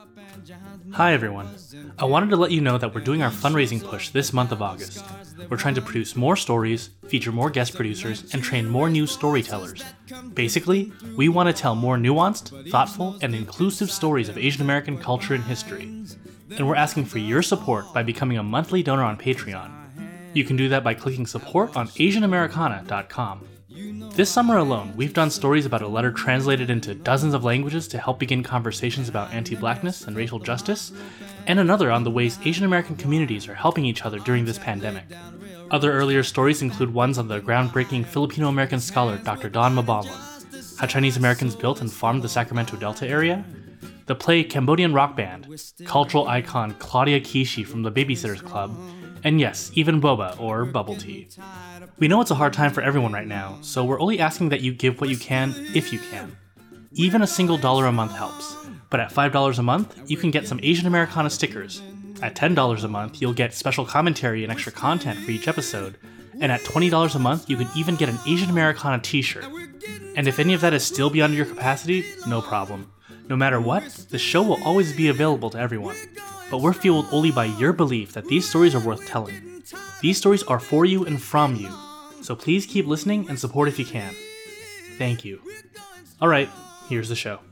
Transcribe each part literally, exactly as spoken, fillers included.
Hi everyone. I wanted to let you know that we're doing our fundraising push this month of August. We're trying to produce more stories, feature more guest producers, and train more new storytellers. Basically, we want to tell more nuanced, thoughtful, and inclusive stories of Asian American culture and history. And we're asking for your support by becoming a monthly donor on Patreon. You can do that by clicking support on asian americana dot com. This summer alone, we've done stories about a letter translated into dozens of languages to help begin conversations about anti-blackness and racial justice, and another on the ways Asian American communities are helping each other during this pandemic. Other earlier stories include ones on the groundbreaking Filipino American scholar Doctor Don Mabalon, how Chinese Americans built and farmed the Sacramento Delta area, the play Cambodian Rock Band, cultural icon Claudia Kishi from the Babysitters Club, and yes, even boba, or bubble tea. We know it's a hard time for everyone right now, so we're only asking that you give what you can, if you can. Even a single dollar a month helps, but at five dollars a month, you can get some Asian Americana stickers. At ten dollars a month, you'll get special commentary and extra content for each episode, and at twenty dollars a month, you can even get an Asian Americana t-shirt. And if any of that is still beyond your capacity, no problem. No matter what, the show will always be available to everyone. But we're fueled only by your belief that these stories are worth telling. These stories are for you and from you, so please keep listening and support if you can. Thank you. Alright, here's the show.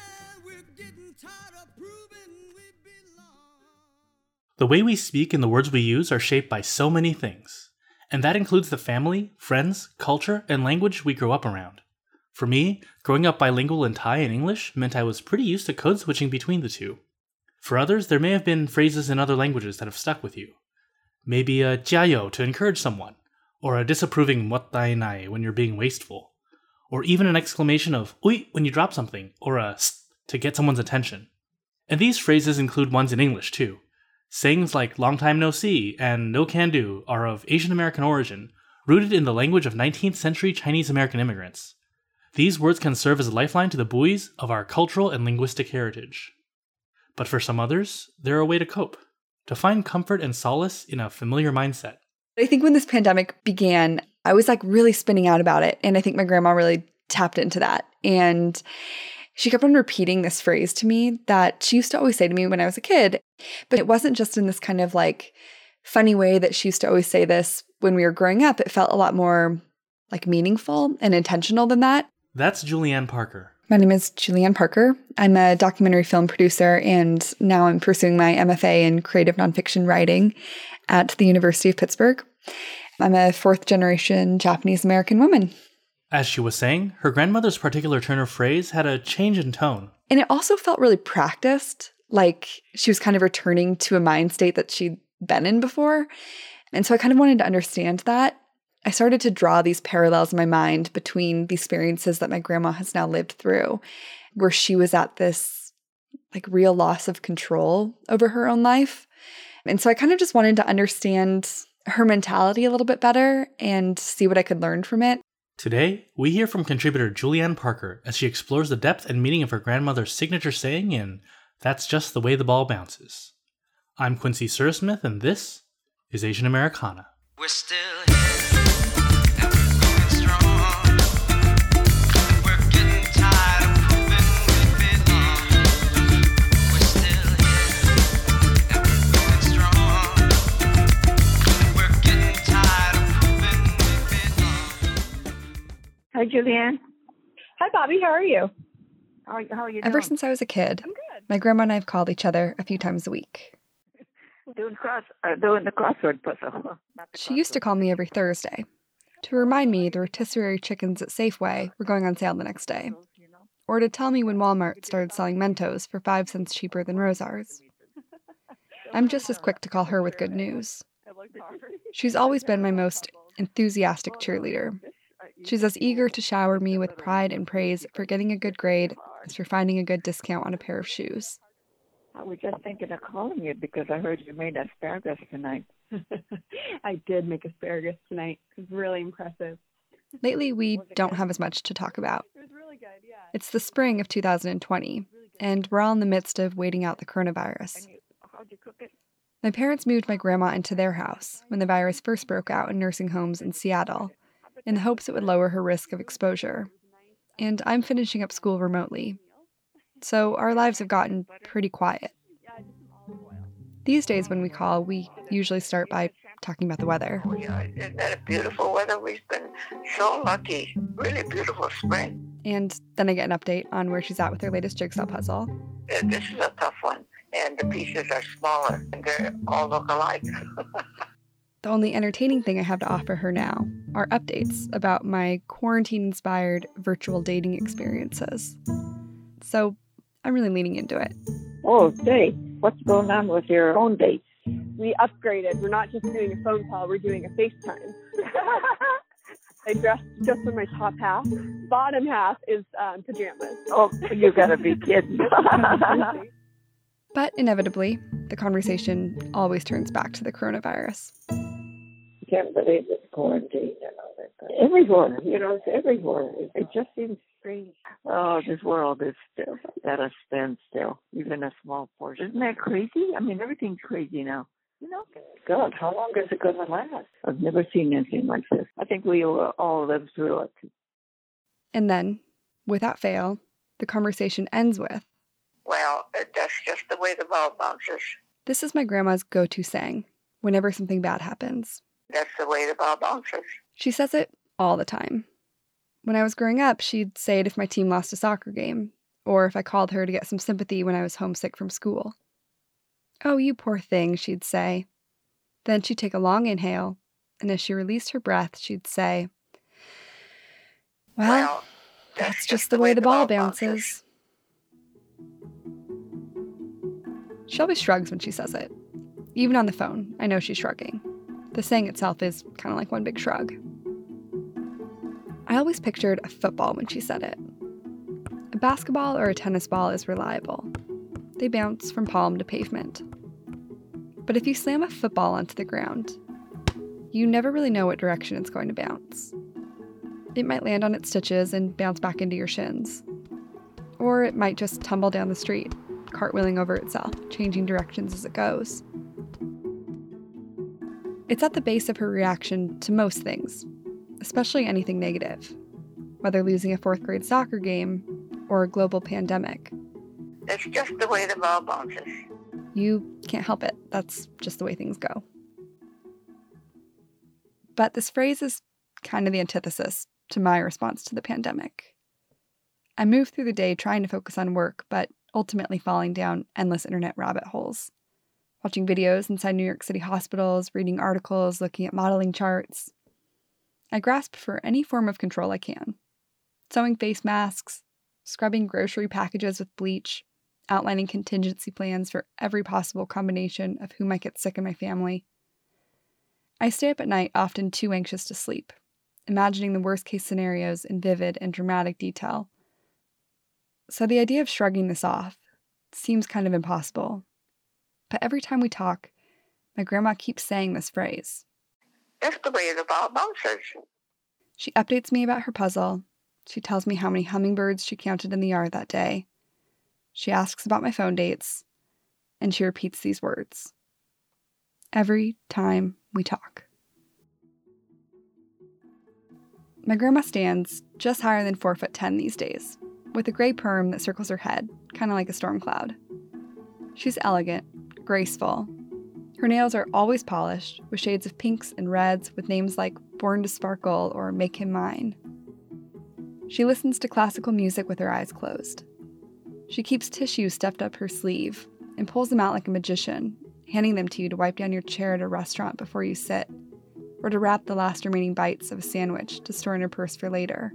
The way we speak and the words we use are shaped by so many things, and that includes the family, friends, culture, and language we grow up around. For me, growing up bilingual in Thai and English meant I was pretty used to code switching between the two. For others, there may have been phrases in other languages that have stuck with you. Maybe a jiayo to encourage someone, or a disapproving mottai nai when you're being wasteful, or even an exclamation of ui when you drop something, or a st to get someone's attention. And these phrases include ones in English too. Sayings like long time no see and no can do are of Asian American origin, rooted in the language of nineteenth century Chinese American immigrants. These words can serve as a lifeline to the buoys of our cultural and linguistic heritage. But for some others, they're a way to cope, to find comfort and solace in a familiar mindset. I think when this pandemic began, I was like really spinning out about it. And I think my grandma really tapped into that. And she kept on repeating this phrase to me that she used to always say to me when I was a kid. But it wasn't just in this kind of like funny way that she used to always say this when we were growing up. It felt a lot more like meaningful and intentional than that. That's Julianne Parker. My name is Julianne Parker. I'm a documentary film producer, and now I'm pursuing my M F A in creative nonfiction writing at the University of Pittsburgh. I'm a fourth-generation Japanese-American woman. As she was saying, her grandmother's particular turn of phrase had a change in tone. And it also felt really practiced, like she was kind of returning to a mind state that she'd been in before. And so I kind of wanted to understand that. I started to draw these parallels in my mind between the experiences that my grandma has now lived through, where she was at this like real loss of control over her own life. And so I kind of just wanted to understand her mentality a little bit better and see what I could learn from it. Today, we hear from contributor Julianne Parker as she explores the depth and meaning of her grandmother's signature saying in That's Just the Way the Ball Bounces. I'm Quincy Sursmith, and this is Asian Americana. We're still here. Hi, Julianne. Hi, Bobby. How are you? How are, how are you doing? Ever since I was a kid, I'm good. My grandma and I have called each other a few times a week. Doing cross, uh, doing the crossword puzzle. She used to call me every Thursday to remind me the rotisserie chickens at Safeway were going on sale the next day, or to tell me when Walmart started selling Mentos for five cents cheaper than Rosars. I'm just as quick to call her with good news. She's always been my most enthusiastic cheerleader. She's as eager to shower me with pride and praise for getting a good grade as for finding a good discount on a pair of shoes. I was just thinking of calling you because I heard you made asparagus tonight. I did make asparagus tonight. It was really impressive. Lately, we don't have as much to talk about. It was really good, yeah. It's the spring of two thousand twenty, and we're all in the midst of waiting out the coronavirus. How'd you cook it? My parents moved my grandma into their house when the virus first broke out in nursing homes in Seattle, in the hopes it would lower her risk of exposure. And I'm finishing up school remotely. so our lives have gotten pretty quiet. These days when we call, we usually start by talking about the weather. Oh, yeah, isn't that a beautiful weather? We've been so lucky. Really beautiful spring. And then I get an update on where she's at with her latest jigsaw puzzle. Uh, This is a tough one, and the pieces are smaller, and they all look alike. The only entertaining thing I have to offer her now are updates about my quarantine-inspired virtual dating experiences. So I'm really leaning into it. Oh, say, what's going on with your phone dates? We upgraded. We're not just doing a phone call, we're doing a FaceTime. I dressed just in my top half. Bottom half is um, pajamas. Oh, you gotta be kidding. But inevitably, the conversation always turns back to the coronavirus. Can't believe it's quarantine and all that. Everywhere, you know, it's everywhere. It, it just seems strange. Oh, this world is still at a standstill, even a small portion. Isn't that crazy? I mean, everything's crazy now. You know, God, how long is it going to last? I've never seen anything like this. I think we will all live through it. And then, without fail, the conversation ends with, Well, uh, that's just the way the ball bounces. "This is my grandma's go-to saying whenever something bad happens." That's the way the ball bounces. She says it all the time. When I was growing up, she'd say it if my team lost a soccer game, or if I called her to get some sympathy when I was homesick from school. "Oh, you poor thing," she'd say. Then she'd take a long inhale, and as she released her breath, she'd say, "Well, Well, that's just the way the ball bounces." She always shrugs when she says it. Even on the phone, I know she's shrugging. The saying itself is kind of like one big shrug. I always pictured a football when she said it. A basketball or a tennis ball is reliable. They bounce from palm to pavement. But if you slam a football onto the ground, you never really know what direction it's going to bounce. It might land on its stitches and bounce back into your shins. Or it might just tumble down the street, cartwheeling over itself, changing directions as it goes. It's at the base of her reaction to most things, especially anything negative, whether losing a fourth grade soccer game or a global pandemic. That's just the way the ball bounces. You can't help it. That's just the way things go. But this phrase is kind of the antithesis to my response to the pandemic. I move through the day trying to focus on work, but ultimately falling down endless internet rabbit holes. Watching videos inside New York City hospitals, reading articles, looking at modeling charts. I grasp for any form of control I can. Sewing face masks, scrubbing grocery packages with bleach, outlining contingency plans for every possible combination of who might get sick in my family. I stay up at night often too anxious to sleep, imagining the worst-case scenarios in vivid and dramatic detail. So the idea of shrugging this off seems kind of impossible. But every time we talk, my grandma keeps saying this phrase. That's the way the ball bounces. She updates me about her puzzle. She tells me how many hummingbirds she counted in the yard that day. She asks about my phone dates. And she repeats these words. Every time we talk. My grandma stands just higher than four foot ten these days, with a gray perm that circles her head, kind of like a storm cloud. She's elegant, graceful. Her nails are always polished, with shades of pinks and reds with names like Born to Sparkle or Make Him Mine. She listens to classical music with her eyes closed. She keeps tissues stuffed up her sleeve and pulls them out like a magician, handing them to you to wipe down your chair at a restaurant before you sit, or to wrap the last remaining bites of a sandwich to store in her purse for later.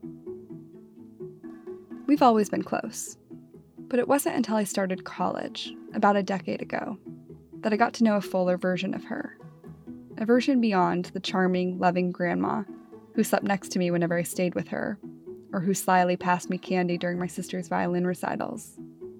We've always been close, but it wasn't until I started college, about a decade ago, that I got to know a fuller version of her. A version beyond the charming, loving grandma who slept next to me whenever I stayed with her, or who slyly passed me candy during my sister's violin recitals.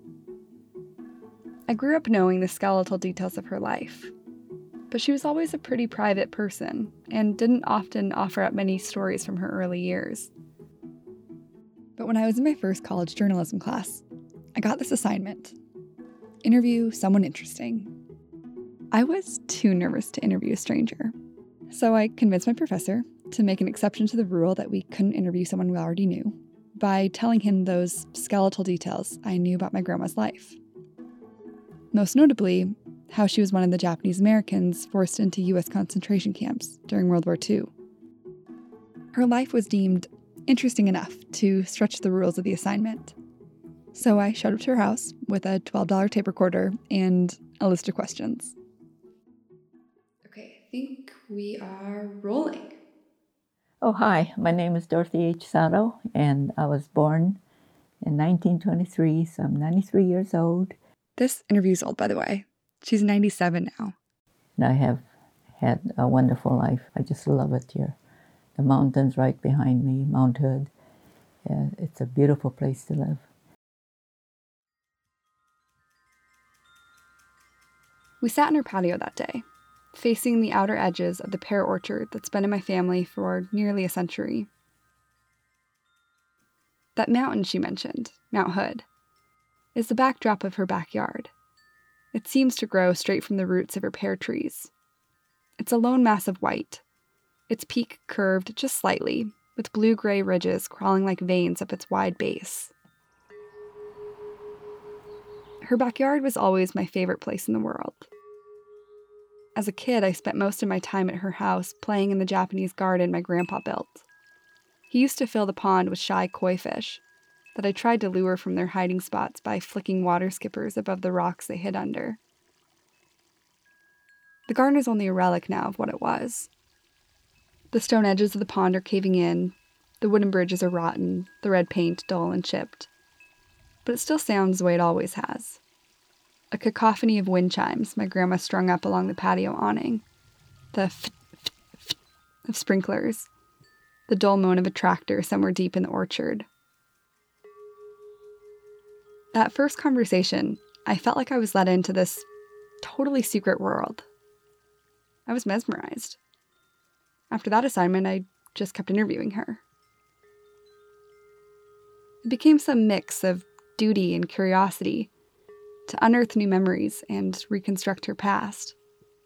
I grew up knowing the skeletal details of her life, but she was always a pretty private person and didn't often offer up many stories from her early years. But when I was in my first college journalism class, I got this assignment: interview someone interesting. I was too nervous to interview a stranger, so I convinced my professor to make an exception to the rule that we couldn't interview someone we already knew, by telling him those skeletal details I knew about my grandma's life. Most notably, how she was one of the Japanese Americans forced into U S concentration camps during World War Two. Her life was deemed interesting enough to stretch the rules of the assignment. So I showed up to her house with a twelve dollars tape recorder and a list of questions. Okay, I think we are rolling. Oh, hi. My name is Dorothy H. Sato, and I was born in nineteen twenty-three, so I'm ninety-three years old. This interview's old, by the way. She's ninety-seven now. And I have had a wonderful life. I just love it here. The mountains right behind me, Mount Hood. Yeah, it's a beautiful place to live. We sat in her patio that day, facing the outer edges of the pear orchard that's been in my family for nearly a century. That mountain she mentioned, Mount Hood, is the backdrop of her backyard. It seems to grow straight from the roots of her pear trees. It's a lone mass of white, its peak curved just slightly, with blue-gray ridges crawling like veins up its wide base. Her backyard was always my favorite place in the world. As a kid, I spent most of my time at her house playing in the Japanese garden my grandpa built. He used to fill the pond with shy koi fish that I tried to lure from their hiding spots by flicking water skippers above the rocks they hid under. The garden is only a relic now of what it was. The stone edges of the pond are caving in, the wooden bridges are rotten, the red paint dull and chipped. But it still sounds the way it always has. A cacophony of wind chimes my grandma strung up along the patio awning, the f f f of sprinklers, the dull moan of a tractor somewhere deep in the orchard. That first conversation, I felt like I was let into this totally secret world. I was mesmerized. After that assignment, I just kept interviewing her. It became some mix of duty and curiosity to unearth new memories and reconstruct her past.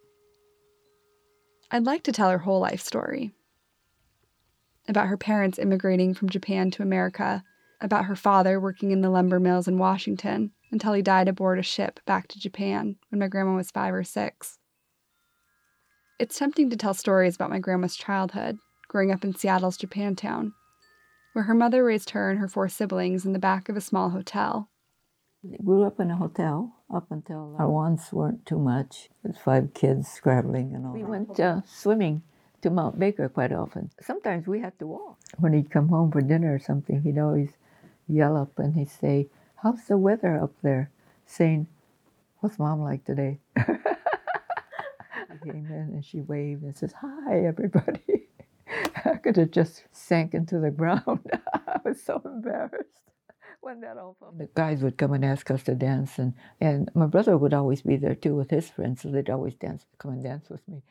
I'd like to tell her whole life story. About her parents immigrating from Japan to America, about her father working in the lumber mills in Washington until he died aboard a ship back to Japan when my grandma was five or six. It's tempting to tell stories about my grandma's childhood, growing up in Seattle's Japantown, where her mother raised her and her four siblings in the back of a small hotel. We grew up in a hotel up until our wants weren't too much, with five kids scrabbling and all. We went uh, swimming to Mount Baker quite often. Sometimes we had to walk. When he'd come home for dinner or something, he'd always yell up and he'd say, "How's the weather up there?" Saying, "What's Mom like today?" She came in and she waved and says, "Hi, everybody." I could have just sank into the ground. I was so embarrassed when that all happened. The guys would come and ask us to dance, and, and my brother would always be there too with his friends, so they'd always dance, come and dance with me.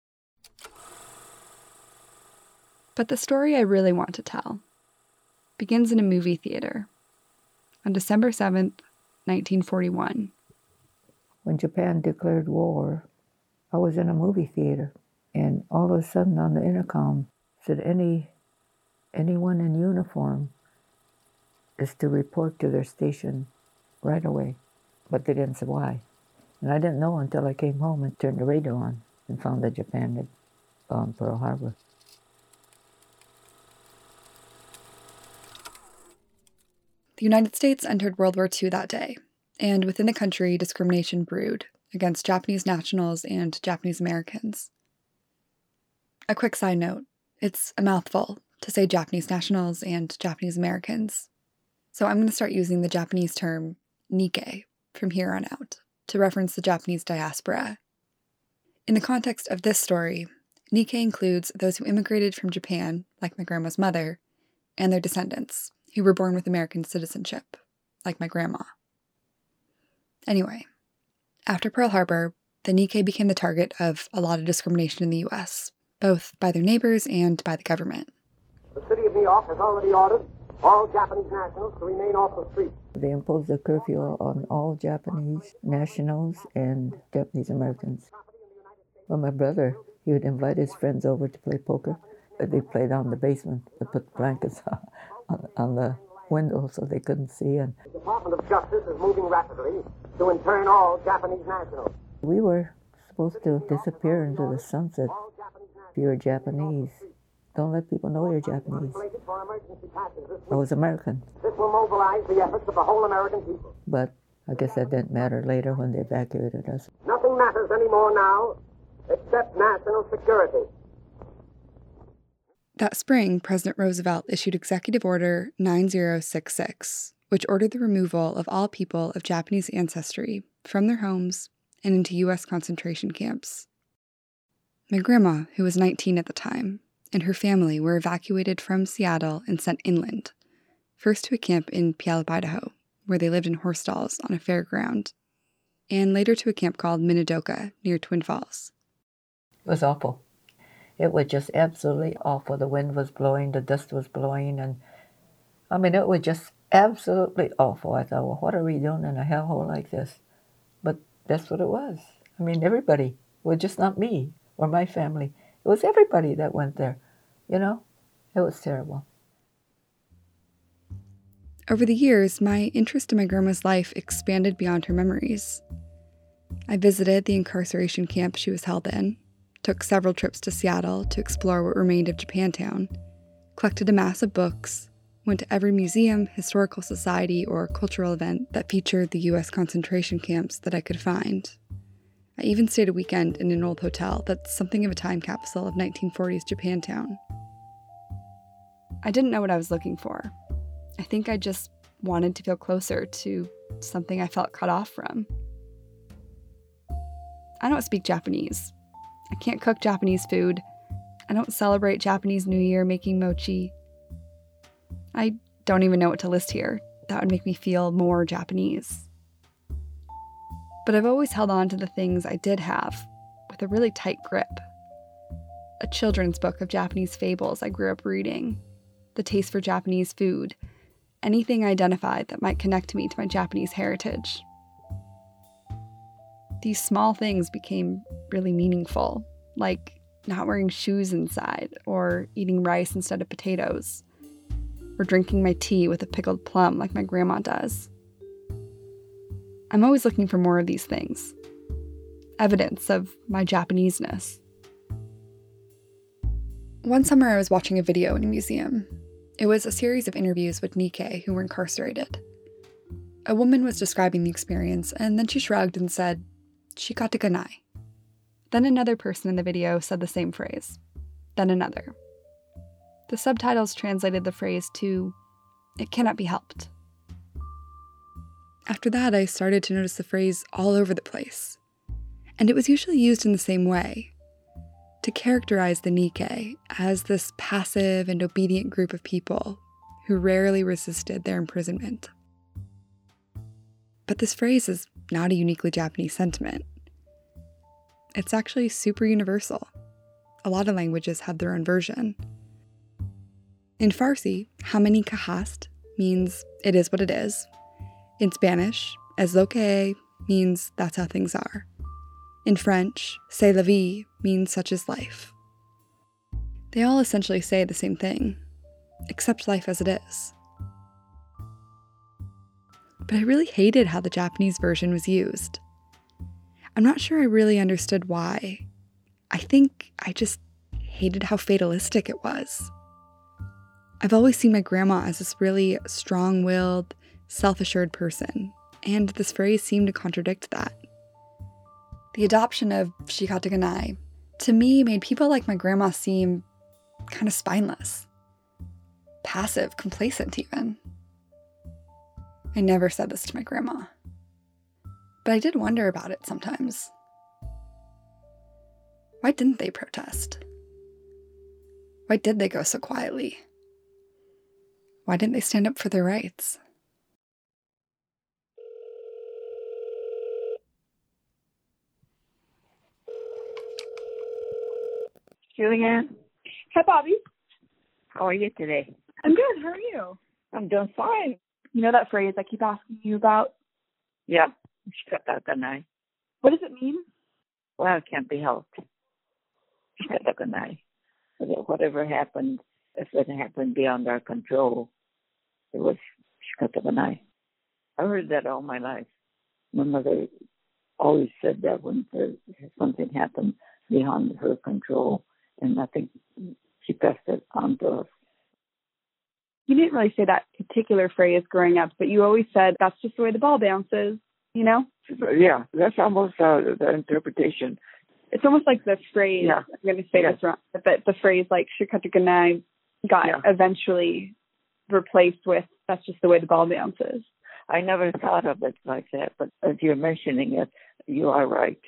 But the story I really want to tell begins in a movie theater on December seventh, nineteen forty-one. When Japan declared war, I was in a movie theater, and all of a sudden on the intercom said, any anyone in uniform is to report to their station right away. But they didn't say why. And I didn't know until I came home and turned the radio on and found that Japan had bombed Pearl Harbor. The United States entered World War Two that day, and within the country, discrimination brewed against Japanese nationals and Japanese Americans. A quick side note, it's a mouthful to say Japanese nationals and Japanese Americans. So I'm going to start using the Japanese term Nikkei from here on out to reference the Japanese diaspora. In the context of this story, Nikkei includes those who immigrated from Japan, like my grandma's mother, and their descendants, who were born with American citizenship, like my grandma. Anyway, after Pearl Harbor, the Nikkei became the target of a lot of discrimination in the U S, both by their neighbors and by the government. The city of New York has already ordered all Japanese nationals to remain off the street. They imposed a curfew on all Japanese nationals and Japanese Americans. Well, my brother, he would invite his friends over to play poker, but they played out in the basement. They put blankets on, on the window so they couldn't see. And The Department of Justice is moving rapidly to intern all Japanese nationals. we were supposed to disappear into the sunset if you're Japanese. Don't let people know you're Japanese. For emergency passes this I week. was American. This will mobilize the efforts of the whole American people. But I guess that didn't matter later when they evacuated us. Nothing matters anymore now except national security. That spring, President Roosevelt issued Executive Order nine zero six six, which ordered the removal of all people of Japanese ancestry from their homes and into U S concentration camps. My grandma, who was nineteen at the time, and her family were evacuated from Seattle and sent inland, first to a camp in Puyallup, Idaho, where they lived in horse stalls on a fairground, and later to a camp called Minidoka near Twin Falls. It was awful. It was just absolutely awful. The wind was blowing, the dust was blowing, and I mean, it was just absolutely awful. I thought, well, what are we doing in a hellhole like this? But that's what it was. I mean, everybody. It was just not me or my family. It was everybody that went there. You know, it was terrible. Over the years, my interest in my grandma's life expanded beyond her memories. I visited the incarceration camp she was held in, took several trips to Seattle to explore what remained of Japantown, collected a mass of books, went to every museum, historical society, or cultural event that featured the U S concentration camps that I could find. I even stayed a weekend in an old hotel that's something of a time capsule of nineteen forties Japantown. I didn't know what I was looking for. I think I just wanted to feel closer to something I felt cut off from. I don't speak Japanese. I can't cook Japanese food. I don't celebrate Japanese New Year making mochi. I don't even know what to list here. That would make me feel more Japanese. But I've always held on to the things I did have with a really tight grip. A children's book of Japanese fables I grew up reading, the taste for Japanese food, anything I identified that might connect me to my Japanese heritage. These small things became really meaningful, like not wearing shoes inside, or eating rice instead of potatoes, or drinking my tea with a pickled plum like my grandma does. I'm always looking for more of these things, evidence of my Japaneseness. One summer I was watching a video in a museum. It was a series of interviews with Nikkei who were incarcerated. A woman was describing the experience, and then she shrugged and said, "Shikata ga nai." Then another person in the video said the same phrase. Then another. The subtitles translated the phrase to, "It cannot be helped." After that, I started to notice the phrase all over the place. And it was usually used in the same way, to characterize the Nikkei as this passive and obedient group of people who rarely resisted their imprisonment. But this phrase is not a uniquely Japanese sentiment. It's actually super universal. A lot of languages have their own version. In Farsi, hamani ka hast means it is what it is. In Spanish, es lo que es means that's how things are. In French, c'est la vie means such is life. They all essentially say the same thing, accept life as it is. But I really hated how the Japanese version was used. I'm not sure I really understood why. I think I just hated how fatalistic it was. I've always seen my grandma as this really strong-willed, self-assured person, and this phrase seemed to contradict that. The adoption of shikata ga nai, to me, made people like my grandma seem kind of spineless. Passive, complacent even. I never said this to my grandma. But I did wonder about it sometimes. Why didn't they protest? Why did they go so quietly? Why didn't they stand up for their rights? Julianne, Hi, Bobby. how are you today? I'm good. How are you? I'm doing fine. You know that phrase I keep asking you about? Yeah, shikata ga nai. What does it mean? Well, it can't be helped. Shikata ga nai. Whatever happened, if it happened beyond our control, it was Shikataganai. I heard that all my life. My mother always said that when there, something happened beyond her control, and I think she passed it on to us. You didn't really say that particular phrase growing up, but you always said, that's just the way the ball bounces, you know? Yeah, that's almost uh, the interpretation. It's almost like the phrase, yeah. I'm going to say yeah. this wrong, but the phrase like Shikataganai got yeah. eventually replaced with, that's just the way the ball bounces. I never thought of it like that, but as you're mentioning it, you are right.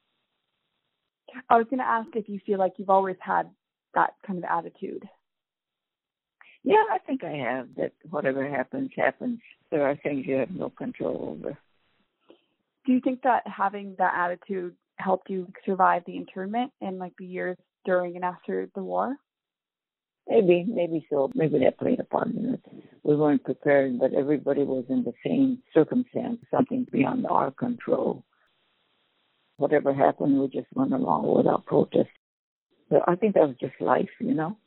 I was going to ask if you feel like you've always had that kind of attitude. Yeah, I think I have, that whatever happens, happens. There are things you have no control over. Do you think that having that attitude helped you survive the internment and like the years during and after the war? Maybe, maybe so. Maybe that played a part in it. We weren't prepared, but everybody was in the same circumstance, something beyond our control. Whatever happened, we just went along without protest. But I think that was just life, you know?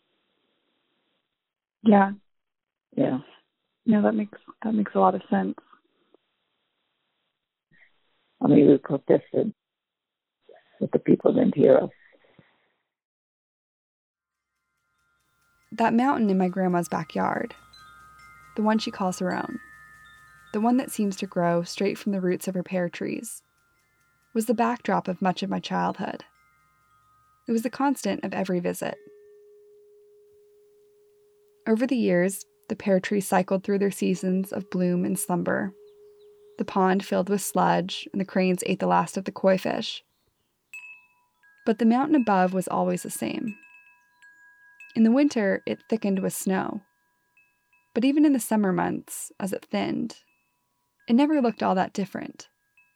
Yeah. Yeah. No, that makes that makes a lot of sense. I mean, we protested, but the people didn't hear us. That mountain in my grandma's backyard, the one she calls her own, the one that seems to grow straight from the roots of her pear trees, was the backdrop of much of my childhood. It was the constant of every visit. Over the years, the pear trees cycled through their seasons of bloom and slumber. The pond filled with sludge, and the cranes ate the last of the koi fish. But the mountain above was always the same. In the winter, it thickened with snow. But even in the summer months, as it thinned, it never looked all that different.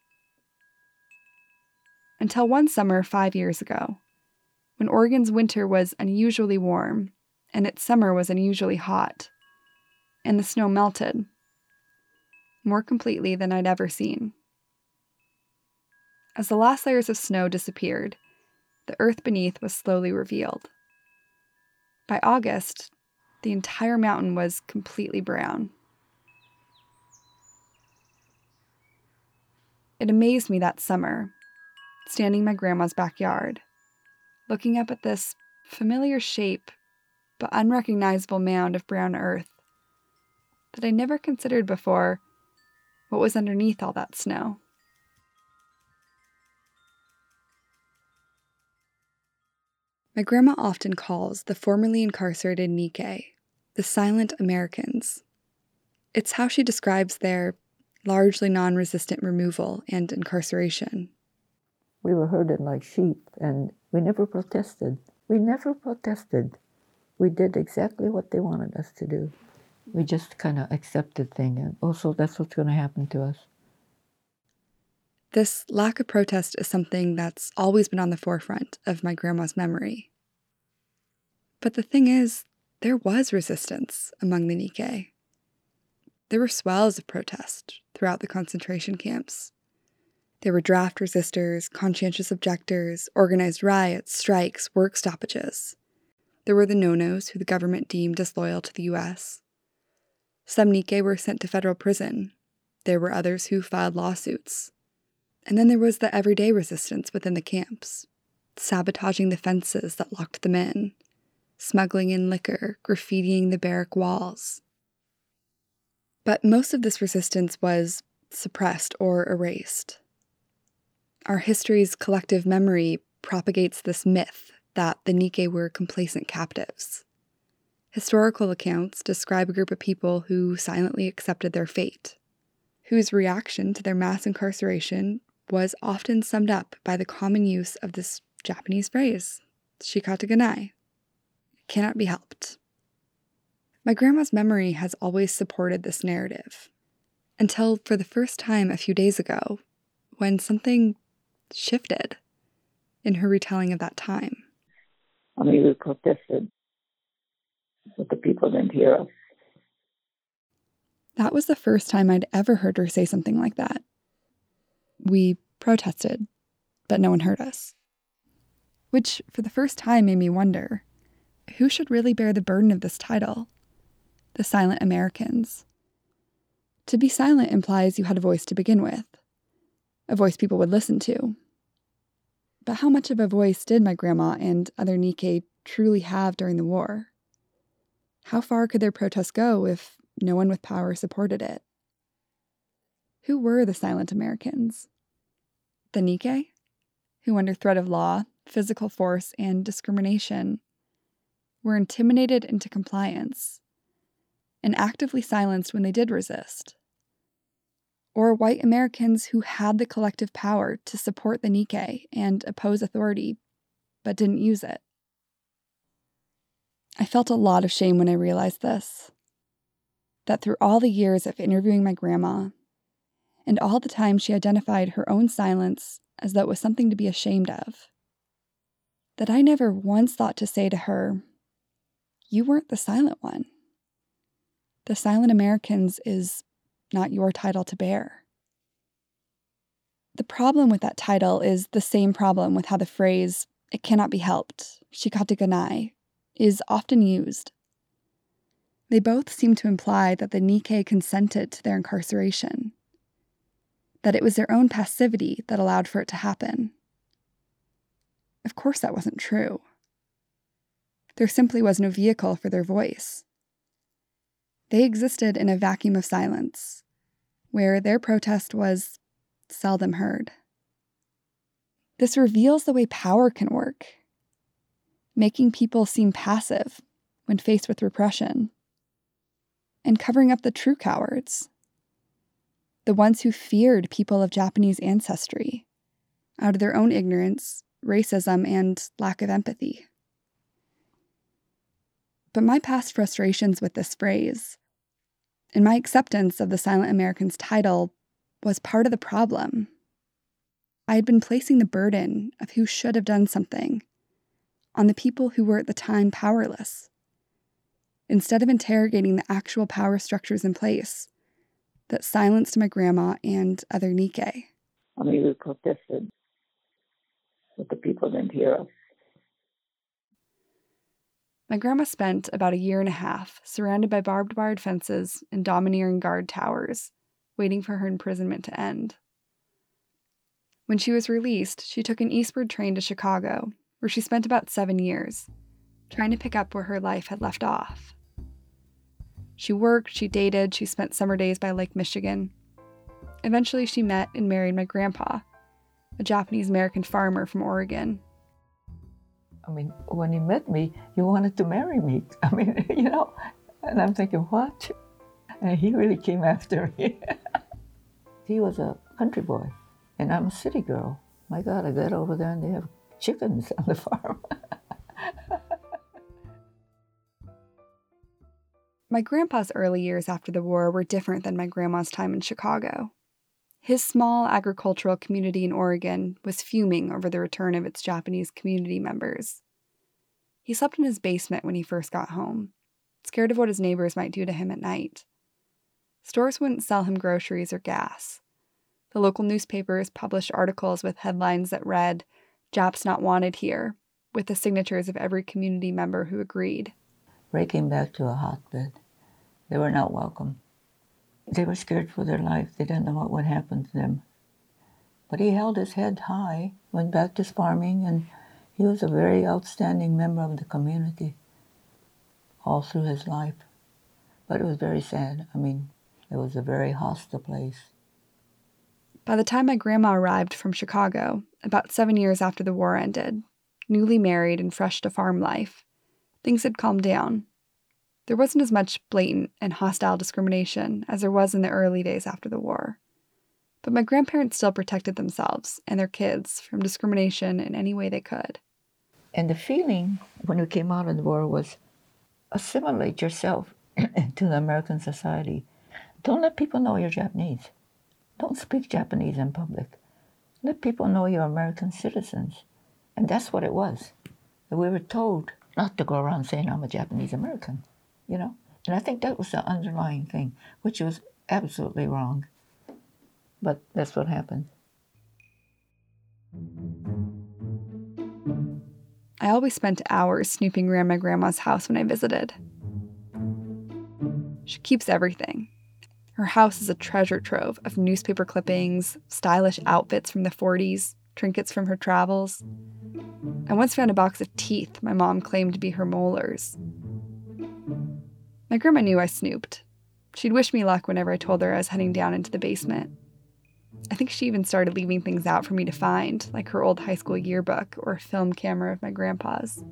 Until one summer five years ago, when Oregon's winter was unusually warm, and its summer was unusually hot, and the snow melted more completely than I'd ever seen. As the last layers of snow disappeared, the earth beneath was slowly revealed. By August, the entire mountain was completely brown. It amazed me that summer, standing in my grandma's backyard, looking up at this familiar shape but unrecognizable mound of brown earth, that I never considered before what was underneath all that snow. My grandma often calls the formerly incarcerated Nikkei the silent Americans. It's how she describes their largely non-resistant removal and incarceration. We were herded like sheep, and we never protested. We never protested. We did exactly what they wanted us to do. We just kind of accepted things, and also that's what's going to happen to us. This lack of protest is something that's always been on the forefront of my grandma's memory. But the thing is, there was resistance among the Nikkei. There were swells of protest throughout the concentration camps. There were draft resistors, conscientious objectors, organized riots, strikes, work stoppages. There were the no-nos who the government deemed disloyal to the U S. Some Nikkei were sent to federal prison. There were others who filed lawsuits. And then there was the everyday resistance within the camps, sabotaging the fences that locked them in, smuggling in liquor, graffitiing the barrack walls. But most of this resistance was suppressed or erased. Our history's collective memory propagates this myth that the Nikkei were complacent captives. Historical accounts describe a group of people who silently accepted their fate, whose reaction to their mass incarceration was often summed up by the common use of this Japanese phrase, shikataganai. It cannot be helped. My grandma's memory has always supported this narrative, until for the first time a few days ago, when something shifted in her retelling of that time. I mean, we protested, but the people didn't hear us. That was the first time I'd ever heard her say something like that. We protested, but no one heard us. Which, for the first time, made me wonder, who should really bear the burden of this title? The silent Americans. To be silent implies you had a voice to begin with, a voice people would listen to. But how much of a voice did my grandma and other Nikkei truly have during the war? How far could their protest go if no one with power supported it? Who were the silent Americans? The Nikkei, who under threat of law, physical force, and discrimination were intimidated into compliance and actively silenced when they did resist? Or white Americans who had the collective power to support the Nikkei and oppose authority, but didn't use it? I felt a lot of shame when I realized this, that through all the years of interviewing my grandma, and all the time she identified her own silence as though it was something to be ashamed of, that I never once thought to say to her, "You weren't the silent one. The silent Americans is not your title to bear." The problem with that title is the same problem with how the phrase, "it cannot be helped," shikata ganai, is often used. They both seem to imply that the Nikkei consented to their incarceration, that it was their own passivity that allowed for it to happen. Of course that wasn't true. There simply was no vehicle for their voice. They existed in a vacuum of silence, where their protest was seldom heard. This reveals the way power can work, making people seem passive when faced with repression, and covering up the true cowards, the ones who feared people of Japanese ancestry, out of their own ignorance, racism, and lack of empathy. But my past frustrations with this phrase, and my acceptance of the Silent Americans title, was part of the problem. I had been placing the burden of who should have done something on the people who were at the time powerless, instead of interrogating the actual power structures in place that silenced my grandma and other Nikkei. I mean, we protested, but the people didn't hear us. My grandma spent about a year and a half surrounded by barbed wire fences and domineering guard towers, waiting for her imprisonment to end. When she was released, she took an eastward train to Chicago, where she spent about seven years, trying to pick up where her life had left off. She worked, she dated, she spent summer days by Lake Michigan. Eventually, she met and married my grandpa, a Japanese-American farmer from Oregon. I mean, when he met me, he wanted to marry me. I mean, you know, and I'm thinking, what? And he really came after me. He was a country boy, and I'm a city girl. My God, I got over there and they have chickens on the farm. My grandpa's early years after the war were different than my grandma's time in Chicago. His small agricultural community in Oregon was fuming over the return of its Japanese community members. He slept in his basement when he first got home, scared of what his neighbors might do to him at night. Stores wouldn't sell him groceries or gas. The local newspapers published articles with headlines that read, "Japs not wanted here," with the signatures of every community member who agreed. Ray came back to a hotbed. They were not welcome. They were scared for their life. They didn't know what would happen to them. But he held his head high, went back to farming, and he was a very outstanding member of the community all through his life. But it was very sad. I mean, it was a very hostile place. By the time my grandma arrived from Chicago, about seven years after the war ended, newly married and fresh to farm life, things had calmed down. There wasn't as much blatant and hostile discrimination as there was in the early days after the war. But my grandparents still protected themselves and their kids from discrimination in any way they could. And the feeling when we came out of the war was assimilate yourself to the American society. Don't let people know you're Japanese. Don't speak Japanese in public. Let people know you're American citizens. And that's what it was. We were told not to go around saying I'm a Japanese American, you know? And I think that was the underlying thing, which was absolutely wrong. But that's what happened. I always spent hours snooping around my grandma's house when I visited. She keeps everything. Her house is a treasure trove of newspaper clippings, stylish outfits from the forties, trinkets from her travels. I once found a box of teeth my mom claimed to be her molars. My grandma knew I snooped. She'd wish me luck whenever I told her I was heading down into the basement. I think she even started leaving things out for me to find, like her old high school yearbook or a film camera of my grandpa's.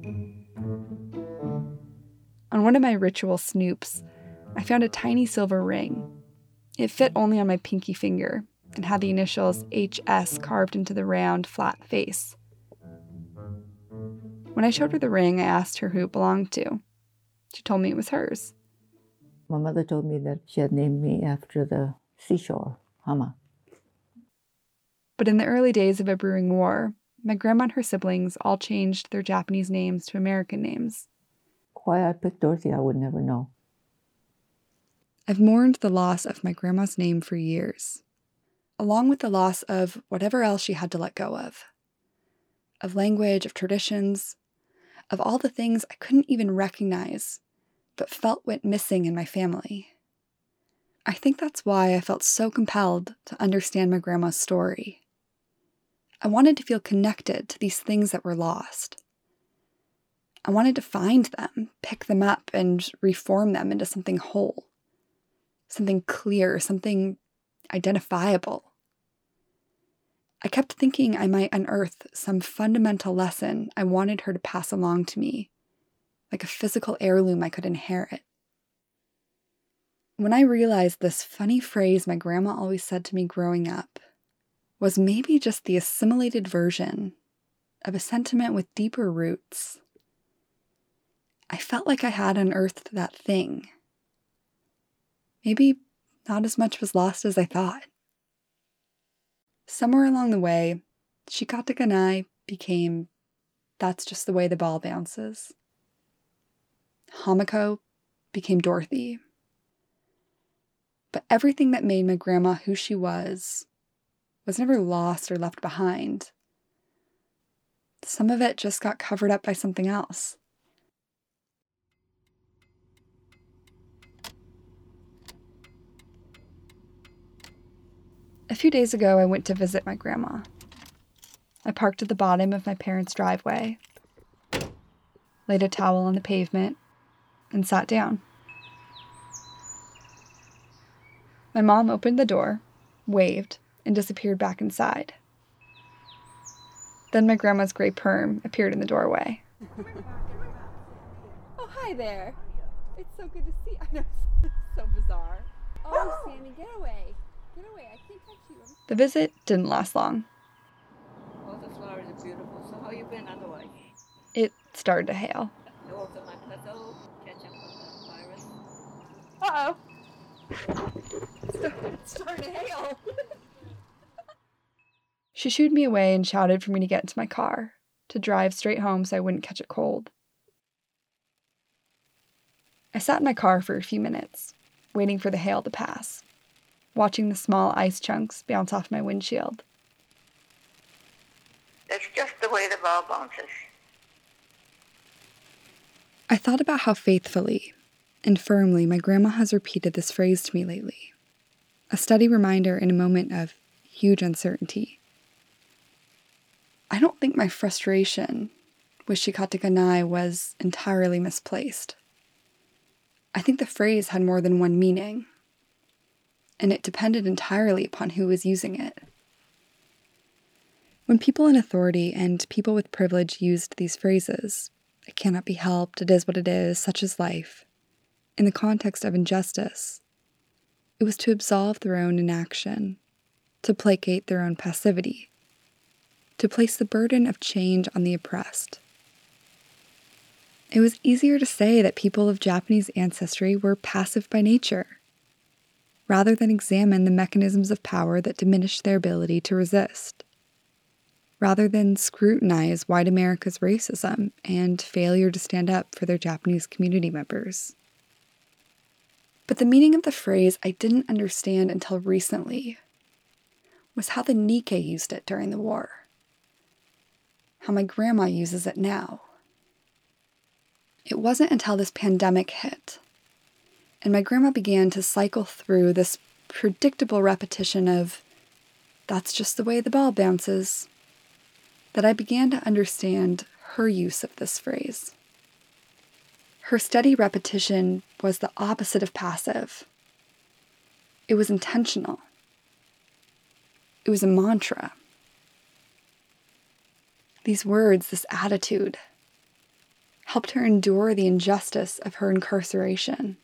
On one of my ritual snoops, I found a tiny silver ring. It fit only on my pinky finger and had the initials H S carved into the round, flat face. When I showed her the ring, I asked her who it belonged to. She told me it was hers. My mother told me that she had named me after the seashore, Hama. But in the early days of a brewing war, my grandma and her siblings all changed their Japanese names to American names. Why I picked Dorothy, I would never know. I've mourned the loss of my grandma's name for years, along with the loss of whatever else she had to let go of. Of language, of traditions, of all the things I couldn't even recognize, but felt went missing in my family. I think that's why I felt so compelled to understand my grandma's story. I wanted to feel connected to these things that were lost. I wanted to find them, pick them up, and reform them into something whole. Something clear, something identifiable. I kept thinking I might unearth some fundamental lesson I wanted her to pass along to me, like a physical heirloom I could inherit. When I realized this funny phrase my grandma always said to me growing up was maybe just the assimilated version of a sentiment with deeper roots, I felt like I had unearthed that thing. Maybe not as much was lost as I thought. Somewhere along the way, Shikata Ganai became That's Just the Way the Ball Bounces. Hamako became Dorothy. But everything that made my grandma who she was was never lost or left behind. Some of it just got covered up by something else. A few days ago, I went to visit my grandma. I parked at the bottom of my parents' driveway, laid a towel on the pavement, and sat down. My mom opened the door, waved, and disappeared back inside. Then my grandma's gray perm appeared in the doorway. Oh, hi there. It's so good to see you. I know, it's so bizarre. Oh, Sammy, get away. Get away, I can't touch you. The visit didn't last long. All the flowers are beautiful. So how you been otherwise? It started to hail. No, also my plateau, catch up on the virus. Uh-oh. It's starting to hail. She shooed me away and shouted for me to get into my car, to drive straight home so I wouldn't catch a cold. I sat in my car for a few minutes, waiting for the hail to pass, watching the small ice chunks bounce off my windshield. That's just the way the ball bounces. I thought about how faithfully and firmly my grandma has repeated this phrase to me lately, a steady reminder in a moment of huge uncertainty. I don't think my frustration with Shikata Ganai was entirely misplaced. I think the phrase had more than one meaning, and it depended entirely upon who was using it. When people in authority and people with privilege used these phrases, "It cannot be helped, it is what it is, such is life," in the context of injustice, it was to absolve their own inaction, to placate their own passivity, to place the burden of change on the oppressed. It was easier to say that people of Japanese ancestry were passive by nature, rather than examine the mechanisms of power that diminished their ability to resist, rather than scrutinize white America's racism and failure to stand up for their Japanese community members. But the meaning of the phrase I didn't understand until recently was how the Nikkei used it during the war, how my grandma uses it now. It wasn't until this pandemic hit, And my grandma began to cycle through this predictable repetition of, "That's just the way the ball bounces," that I began to understand her use of this phrase. Her steady repetition was the opposite of passive. It was intentional. It was a mantra. These words, this attitude, helped her endure the injustice of her incarceration.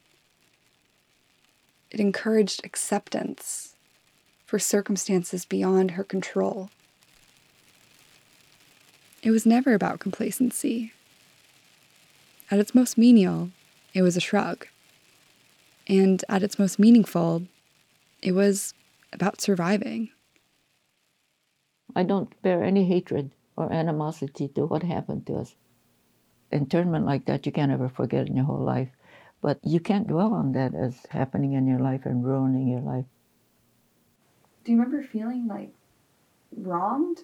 It encouraged acceptance for circumstances beyond her control. It was never about complacency. At its most menial, it was a shrug. And at its most meaningful, it was about surviving. I don't bear any hatred or animosity to what happened to us. Internment like that you can't ever forget in your whole life. But you can't dwell on that as happening in your life and ruining your life. Do you remember feeling like wronged?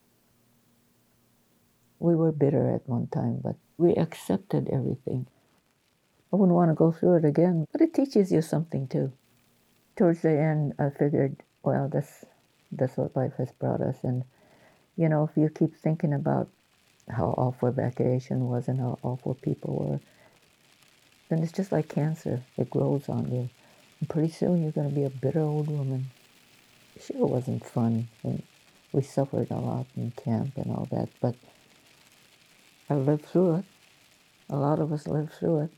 We were bitter at one time, but we accepted everything. I wouldn't want to go through it again, but it teaches you something too. Towards the end, I figured, well, that's, that's what life has brought us. And, you know, if you keep thinking about how awful evacuation was and how awful people were, then it's just like cancer. It grows on you. And pretty soon you're going to be a bitter old woman. It sure wasn't fun. And we suffered a lot in camp and all that, but I lived through it. A lot of us lived through it.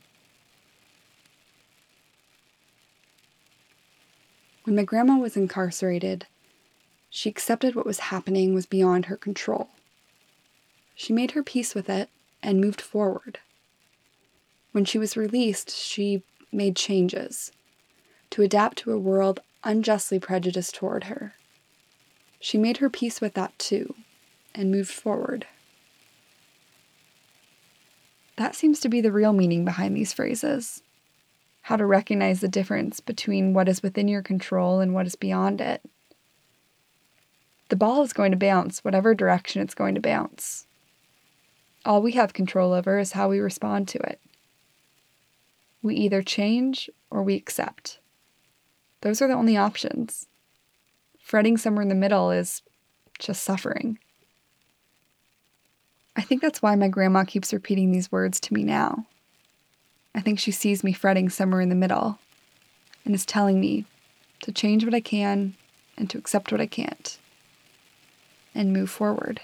When my grandma was incarcerated, she accepted what was happening was beyond her control. She made her peace with it and moved forward. When she was released, she made changes to adapt to a world unjustly prejudiced toward her. She made her peace with that too, and moved forward. That seems to be the real meaning behind these phrases. How to recognize the difference between what is within your control and what is beyond it. The ball is going to bounce whatever direction it's going to bounce. All we have control over is how we respond to it. We either change or we accept. Those are the only options. Fretting somewhere in the middle is just suffering. I think that's why my grandma keeps repeating these words to me now. I think she sees me fretting somewhere in the middle and is telling me to change what I can and to accept what I can't and move forward.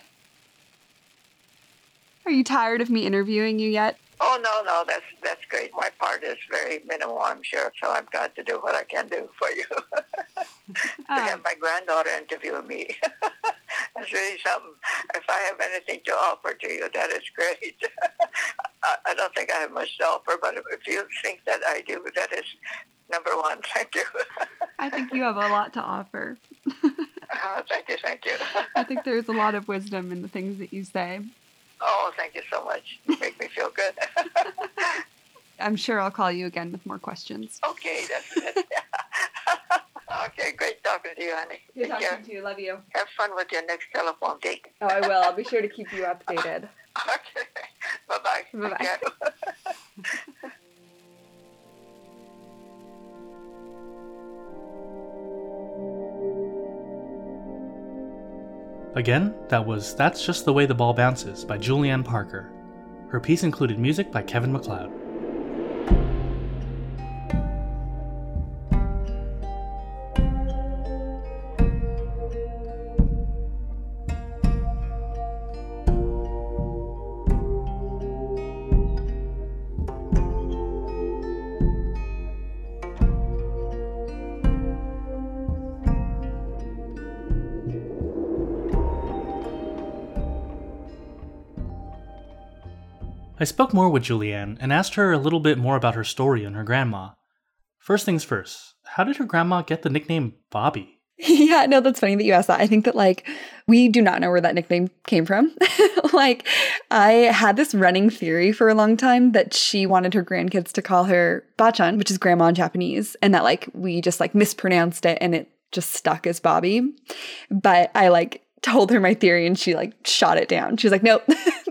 Are you tired of me interviewing you yet? Oh, no, no, that's that's great. My part is very minimal, I'm sure, so I've got to do what I can do for you. To have my granddaughter interview me. That's really something. If I have anything to offer to you, that is great. I, I don't think I have much to offer, but if you think that I do, that is number one. Thank you. I think you have a lot to offer. uh, thank you, thank you. I think there's a lot of wisdom in the things that you say. Oh, thank you so much. You make me feel good. I'm sure I'll call you again with more questions. Okay, that's it. Okay, great talking to you, honey. Good talking care. to you. Love you. Have fun with your next telephone date. Oh, I will. I'll be sure to keep you updated. Okay. Bye-bye. Bye-bye. Again, that was That's Just the Way the Ball Bounces by Julianne Parker. Her piece included music by Kevin MacLeod. I spoke more with Julianne and asked her a little bit more about her story and her grandma. First things first, how did her grandma get the nickname Bobby? Yeah, no, that's funny that you asked that. I think that, like, we do not know where that nickname came from. Like, I had this running theory for a long time that she wanted her grandkids to call her Bachan, which is grandma in Japanese, and that, like, we just, like, mispronounced it and it just stuck as Bobby. But I, like, told her my theory and she, like, shot it down. She was like, nope,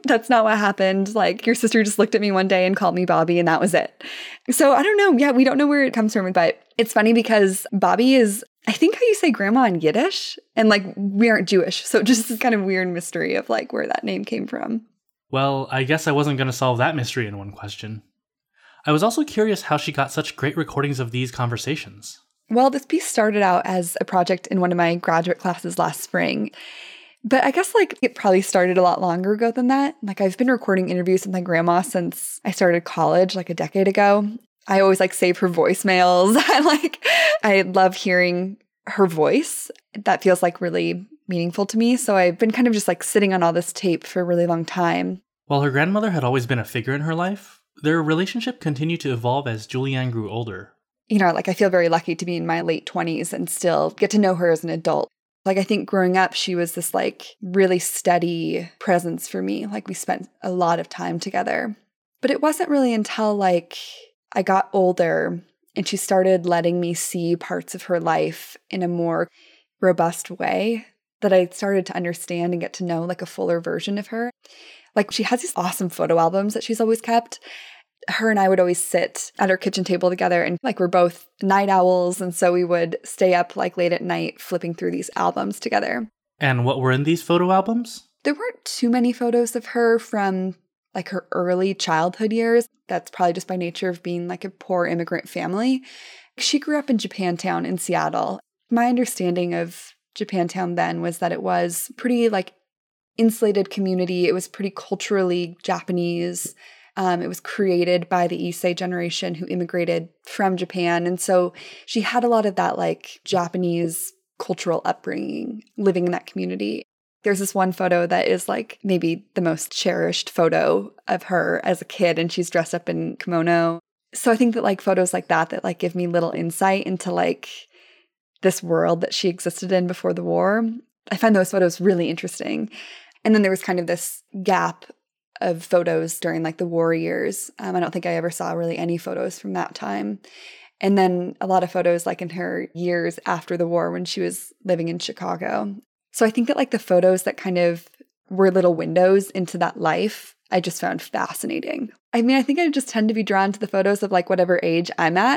that's not what happened. Like, your sister just looked at me one day and called me Bobby, and that was it. So I don't know. Yeah, we don't know where it comes from, but it's funny because Bobby is, I think how you say grandma in Yiddish, and like, we aren't Jewish. So just this kind of weird mystery of like where that name came from. Well, I guess I wasn't going to solve that mystery in one question. I was also curious how she got such great recordings of these conversations. Well, this piece started out as a project in one of my graduate classes last spring. But I guess like it probably started a lot longer ago than that. Like, I've been recording interviews with my grandma since I started college like a decade ago. I always like save her voicemails. I like, I love hearing her voice. That feels like really meaningful to me. So I've been kind of just like sitting on all this tape for a really long time. While her grandmother had always been a figure in her life, their relationship continued to evolve as Julianne grew older. You know, like I feel very lucky to be in my late twenties and still get to know her as an adult. Like, I think growing up, she was this like really steady presence for me. Like, we spent a lot of time together. But it wasn't really until like I got older and she started letting me see parts of her life in a more robust way that I started to understand and get to know like a fuller version of her. Like, she has these awesome photo albums that she's always kept. Her and I would always sit at our kitchen table together, and like, we're both night owls. And so we would stay up like late at night flipping through these albums together. And what were in these photo albums? There weren't too many photos of her from like her early childhood years. That's probably just by nature of being like a poor immigrant family. She grew up in Japantown in Seattle. My understanding of Japantown then was that it was pretty like insulated community. It was pretty culturally Japanese. Um, it was created by the Issei generation who immigrated from Japan. And so she had a lot of that like Japanese cultural upbringing living in that community. There's this one photo that is like maybe the most cherished photo of her as a kid, and she's dressed up in kimono. So I think that like photos like that that like give me little insight into like this world that she existed in before the war, I find those photos really interesting. And then there was kind of this gap of photos during like the war years. Um, I don't think I ever saw really any photos from that time. And then a lot of photos like in her years after the war when she was living in Chicago. So I think that like the photos that kind of were little windows into that life, I just found fascinating. I mean, I think I just tend to be drawn to the photos of like whatever age I'm at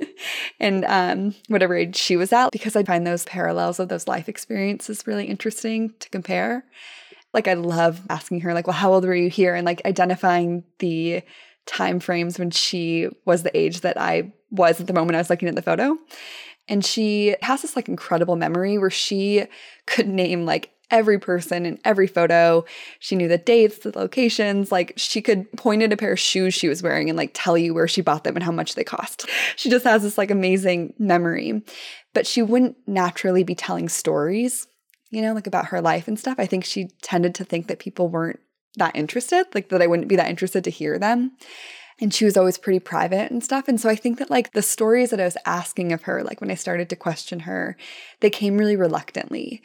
and um, whatever age she was at, because I find those parallels of those life experiences really interesting to compare. Like, I love asking her, like, well, how old were you here? And like identifying the time frames when she was the age that I was at the moment I was looking at the photo. And she has this like incredible memory where she could name like every person in every photo. She knew the dates, the locations. Like, she could point at a pair of shoes she was wearing and like tell you where she bought them and how much they cost. She just has this like amazing memory. But she wouldn't naturally be telling stories, you know, like about her life and stuff. I think she tended to think that people weren't that interested, like that I wouldn't be that interested to hear them. And she was always pretty private and stuff. And so I think that like the stories that I was asking of her, like when I started to question her, they came really reluctantly.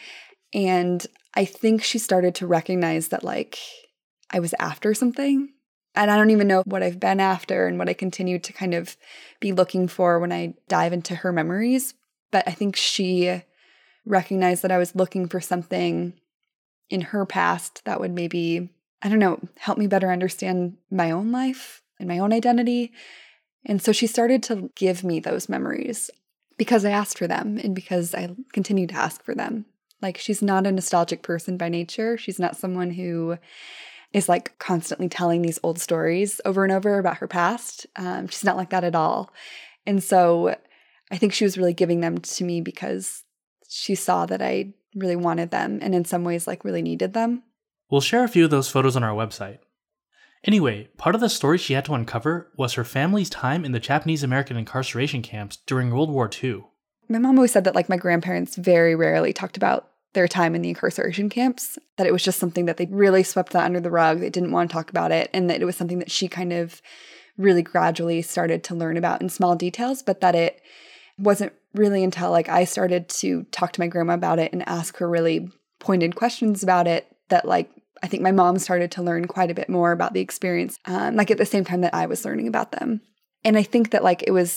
And I think she started to recognize that like I was after something. And I don't even know what I've been after and what I continue to kind of be looking for when I dive into her memories. But I think she recognized that I was looking for something in her past that would maybe, I don't know, help me better understand my own life and my own identity. And so she started to give me those memories because I asked for them and because I continue to ask for them. Like, she's not a nostalgic person by nature. She's not someone who is like constantly telling these old stories over and over about her past. Um, she's not like that at all. And so I think she was really giving them to me because she saw that I really wanted them and in some ways like really needed them. We'll share a few of those photos on our website. Anyway, part of the story she had to uncover was her family's time in the Japanese American incarceration camps during World War Two. My mom always said that like my grandparents very rarely talked about their time in the incarceration camps, that it was just something that they really swept that under the rug. They didn't want to talk about it, and that it was something that she kind of really gradually started to learn about in small details, but that it wasn't really until like I started to talk to my grandma about it and ask her really pointed questions about it that like I think my mom started to learn quite a bit more about the experience, um, like at the same time that I was learning about them. And I think that like it was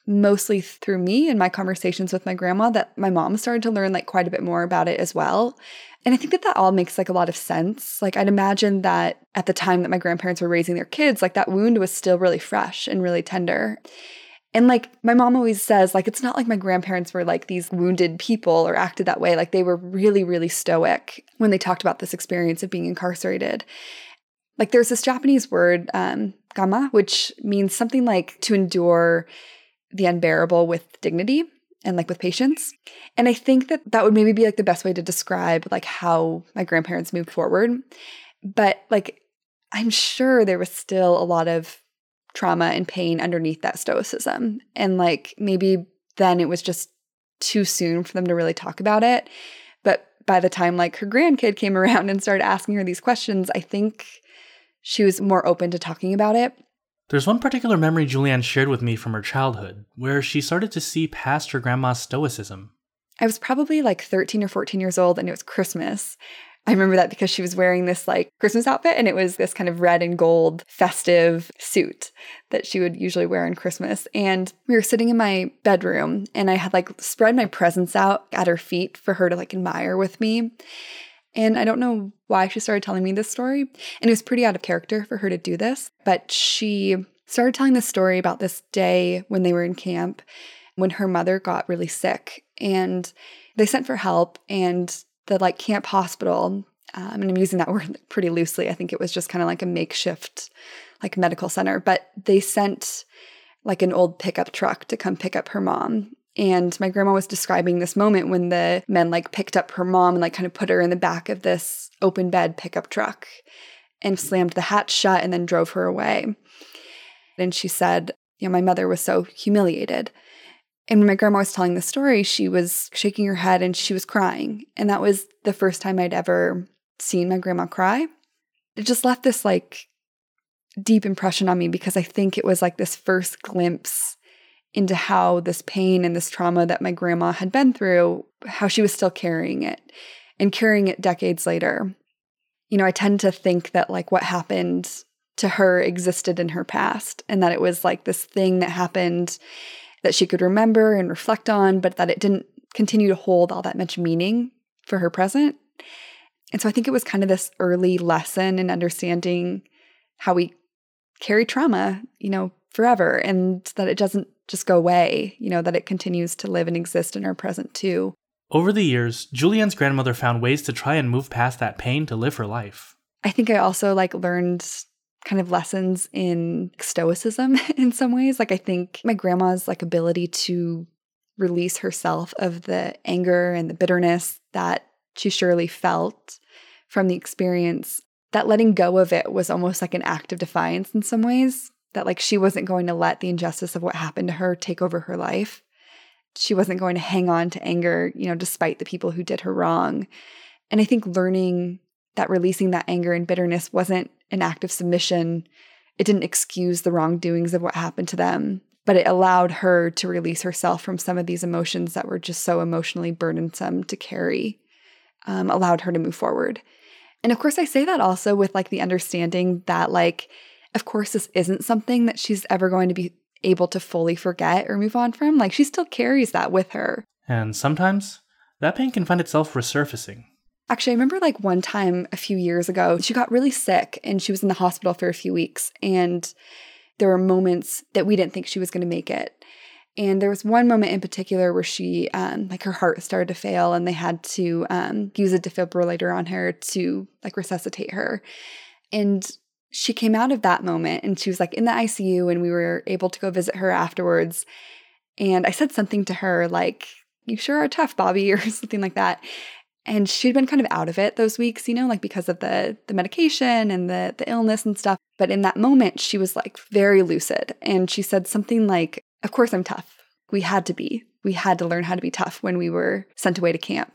mostly through me and my conversations with my grandma that my mom started to learn like quite a bit more about it as well. And I think that that all makes like a lot of sense. Like I'd imagine that at the time that my grandparents were raising their kids, like that wound was still really fresh and really tender. And like my mom always says, like, it's not like my grandparents were like these wounded people or acted that way. Like they were really, really stoic when they talked about this experience of being incarcerated. Like there's this Japanese word, um, gama, which means something like to endure the unbearable with dignity and like with patience. And I think that that would maybe be like the best way to describe like how my grandparents moved forward. But like, I'm sure there was still a lot of trauma and pain underneath that stoicism. And like maybe then it was just too soon for them to really talk about it. But by the time like her grandkid came around and started asking her these questions, I think she was more open to talking about it. There's one particular memory Julianne shared with me from her childhood, where she started to see past her grandma's stoicism. I was probably like thirteen or fourteen years old, and it was Christmas. I remember that because she was wearing this like Christmas outfit, and it was this kind of red and gold festive suit that she would usually wear on Christmas. And we were sitting in my bedroom, and I had like spread my presents out at her feet for her to like admire with me. And I don't know why she started telling me this story. And it was pretty out of character for her to do this. But she started telling this story about this day when they were in camp, when her mother got really sick. And they sent for help. And the like camp hospital, um, and I'm using that word pretty loosely. I think it was just kind of like a makeshift like medical center. But they sent like an old pickup truck to come pick up her mom. And my grandma was describing this moment when the men like picked up her mom and like kind of put her in the back of this open bed pickup truck and slammed the hatch shut and then drove her away. And she said, you know, my mother was so humiliated. And when my grandma was telling the story, she was shaking her head and she was crying. And that was the first time I'd ever seen my grandma cry. It just left this like deep impression on me because I think it was like this first glimpse into how this pain and this trauma that my grandma had been through, how she was still carrying it and carrying it decades later. You know, I tend to think that like what happened to her existed in her past and that it was like this thing that happened that she could remember and reflect on, but that it didn't continue to hold all that much meaning for her present. And so I think it was kind of this early lesson in understanding how we carry trauma, you know, forever, and that it doesn't just go away, you know, that it continues to live and exist in our present too. Over the years, Julianne's grandmother found ways to try and move past that pain to live her life. I think I also like learned kind of lessons in stoicism in some ways. Like I think my grandma's like ability to release herself of the anger and the bitterness that she surely felt from the experience, that letting go of it was almost like an act of defiance in some ways. That like she wasn't going to let the injustice of what happened to her take over her life. She wasn't going to hang on to anger, you know, despite the people who did her wrong. And I think learning that releasing that anger and bitterness wasn't an act of submission. It didn't excuse the wrongdoings of what happened to them, but it allowed her to release herself from some of these emotions that were just so emotionally burdensome to carry, um, allowed her to move forward. And of course, I say that also with like the understanding that like, of course, this isn't something that she's ever going to be able to fully forget or move on from. Like, she still carries that with her. And sometimes, that pain can find itself resurfacing. Actually, I remember like one time a few years ago, she got really sick and she was in the hospital for a few weeks. And there were moments that we didn't think she was going to make it. And there was one moment in particular where she, um, like her heart started to fail and they had to um, use a defibrillator on her to like resuscitate her. And she came out of that moment and she was like in the I C U and we were able to go visit her afterwards. And I said something to her like, you sure are tough, Bobby, or something like that. And she'd been kind of out of it those weeks, you know, like because of the the medication and the the illness and stuff. But in that moment, she was like very lucid. And she said something like, of course I'm tough. We had to be. We had to learn how to be tough when we were sent away to camp.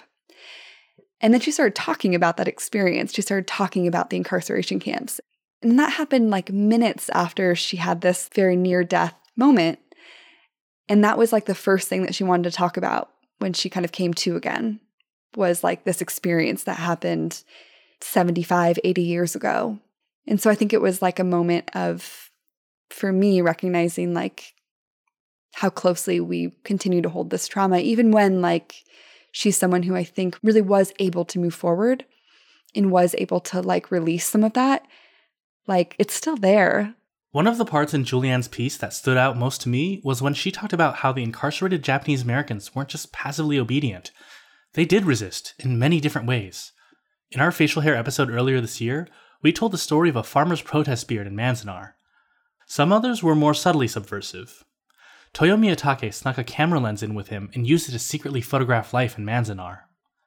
And then she started talking about that experience. She started talking about the incarceration camps. And that happened like minutes after she had this very near-death moment. And that was like the first thing that she wanted to talk about when she kind of came to again, was like this experience that happened seventy-five, eighty years ago. And so I think it was like a moment of, for me, recognizing like how closely we continue to hold this trauma, even when like she's someone who I think really was able to move forward and was able to like release some of that. Like it's still there. One of the parts in Julianne's piece that stood out most to me was when she talked about how the incarcerated Japanese Americans weren't just passively obedient. They did resist in many different ways. In our facial hair episode earlier this year, we told the story of a farmer's protest beard in Manzanar. Some others were more subtly subversive. Toyo Miyatake snuck a camera lens in with him and used it to secretly photograph life in Manzanar.